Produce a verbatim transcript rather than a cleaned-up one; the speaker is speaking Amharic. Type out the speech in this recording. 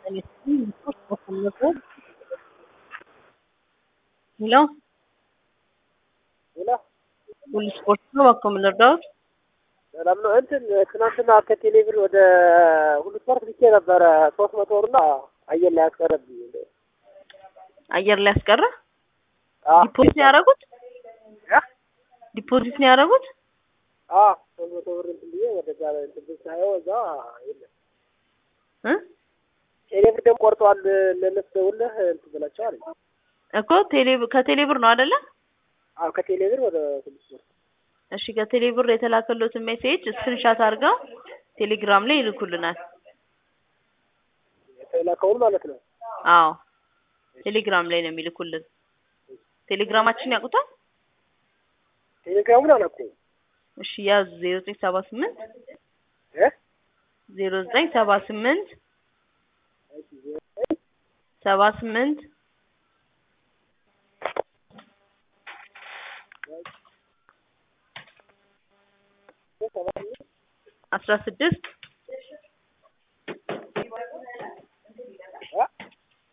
Hello, ሌላ ሁሉ ስፖርት ነው እኮ የምንረዳው። ሰላም ነው። እንትን ትናንትና ከቴሌብር ወደ ሁሉ ስፖርት ልኬ ነበረ ሶስት መቶ ብር እና አየር ላይ ያስቀረብኝ። አየር ላይ ያስቀረ አዎ ዲፖዚት ነው ያደረጉት። ያ ዲፖዚት ነው ያደረጉት። አዎ ሶስት መቶ ብር እንትን ብዬ ወደዛ እንትን ብዬ ሳየው እዛ የለም። እ ቴሌብር ደግሞ ቆርጧል። ለነሱ ደውለህ እንትን ብላቸው አለኝ እኮ ቴሌ ከቴሌብር ነው አይደለ? አዎ ከቴሌብር ወደ ሁሉ ስፖርት። እሺ ከቴሌብር የተላከሉትን ሜሴጅ ስክሪንሻት አድርገው ቴሌግራም ላይ ይልኩልናል። የተላከውን ማለት ነው። አዎ ቴሌግራም ላይ ነው የሚልኩልን። ቴሌግራማችን ያውቁታል? ቴሌግራሙን አላውቀውም። እሺ ያዙ ዜሮ ዘጠኝ ሰባ ስምንት እ ዜሮ ዘጠኝ ሰባ ስምንት ሰባ ስምንት አስራ ስድስት